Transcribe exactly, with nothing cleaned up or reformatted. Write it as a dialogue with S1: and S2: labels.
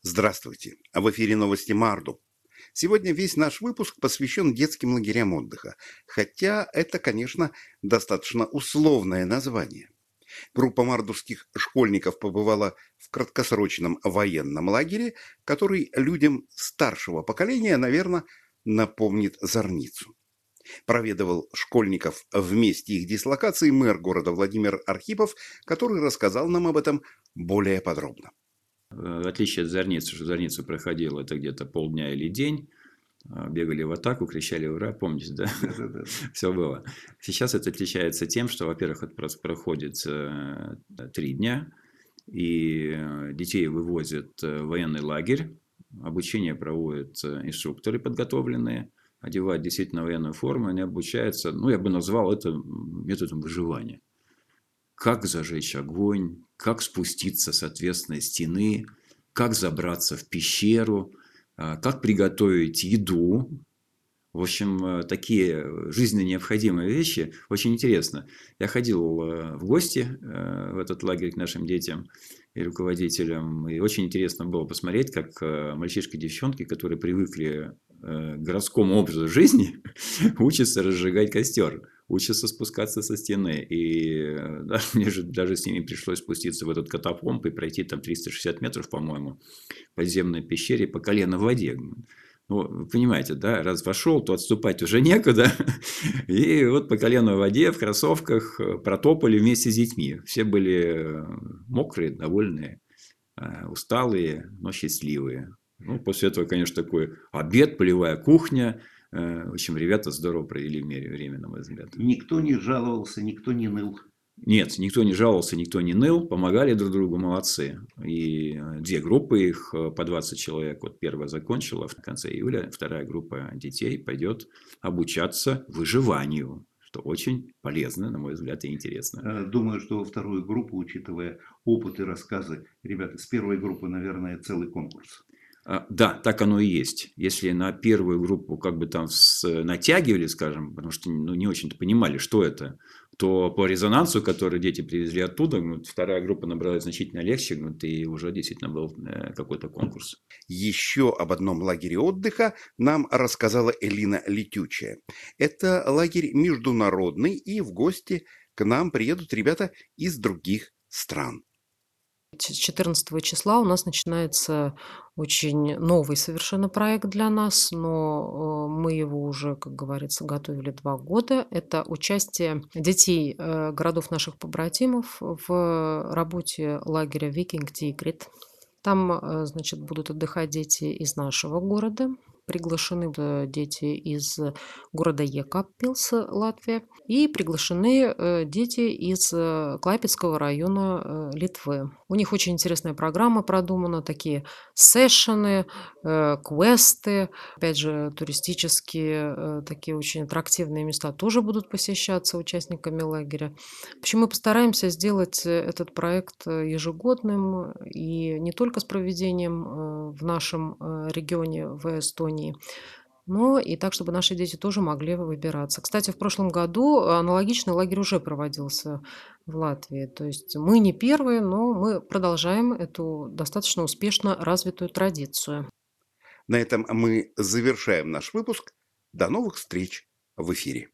S1: Здравствуйте. А в эфире новости Марду. Сегодня весь наш выпуск посвящен детским лагерям отдыха. Хотя это, конечно, достаточно условное название. Группа мардовских школьников побывала в краткосрочном военном лагере, который людям старшего поколения, наверное, напомнит Зорницу. Проведывал школьников в месте их дислокации мэр города Владимир Архипов, который рассказал нам об этом более подробно.
S2: В отличие от Зорницы, что Зорницу проходил это где-то полдня или день, бегали в атаку, кричали «Ура!», помните, да?
S1: Да-да-да.
S2: Все было. Сейчас это отличается тем, что, во-первых, это проходит три дня, и детей вывозят в военный лагерь, обучение проводят инструкторы подготовленные, одевают действительно военную форму, они обучаются, ну, я бы назвал это методом выживания. Как зажечь огонь, как спуститься с ответственной стены, как забраться в пещеру, как приготовить еду. В общем, такие жизненно необходимые вещи. Очень интересно. Я ходил в гости в этот лагерь к нашим детям и руководителям. И очень интересно было посмотреть, как мальчишки и девчонки, которые привыкли к городскому образу жизни, учатся разжигать костер, учатся спускаться со стены. И даже, мне же даже с ними пришлось спуститься в этот катакомб и пройти там триста шестьдесят метров, по-моему, в подземной пещере по колено в воде. Ну, вы понимаете, да, раз вошел, то отступать уже некуда. И вот по колено в воде, в кроссовках протопали вместе с детьми. Все были мокрые, довольные, усталые, но счастливые. Ну, после этого, конечно, такой обед, полевая кухня. В общем, ребята здорово провели время, на мой взгляд.
S1: Никто не жаловался, никто не ныл.
S2: Нет, никто не жаловался, никто не ныл, помогали друг другу, молодцы. И две группы, их по двадцать человек, вот первая закончила в конце июля, вторая группа детей пойдет обучаться выживанию, что очень полезно, на мой взгляд, и интересно.
S1: Думаю, что во вторую группу, учитывая опыт и рассказы, ребята, с первой группы, наверное, целый конкурс.
S2: Да, так оно и есть. Если на первую группу как бы там натягивали, скажем, потому что ну, не очень-то понимали, что это, то по резонансу, который дети привезли оттуда, ну, вторая группа набралась значительно легче, ну, и уже действительно был какой-то конкурс.
S1: Еще об одном лагере отдыха нам рассказала Элина Летючая. Это лагерь международный, и в гости к нам приедут ребята из других стран.
S3: четырнадцатого числа у нас начинается очень новый совершенно проект для нас, но мы его уже, как говорится, готовили два года. Это участие детей городов наших побратимов в работе лагеря Викинг Тигрит. Там, значит, будут отдыхать дети из нашего города. Приглашены дети из города Екаппилс, Латвия. И приглашены дети из Клайпедского района Литвы. У них очень интересная программа продумана. Такие сессионы, квесты. Опять же, туристические, такие очень аттрактивные места тоже будут посещаться участниками лагеря. В общем, мы постараемся сделать этот проект ежегодным. И не только с проведением в нашем регионе, в Эстонии, но и так, чтобы наши дети тоже могли выбираться. Кстати, в прошлом году аналогичный лагерь уже проводился в Латвии. То есть мы не первые, но мы продолжаем эту достаточно успешно развитую традицию.
S1: На этом мы завершаем наш выпуск. До новых встреч в эфире.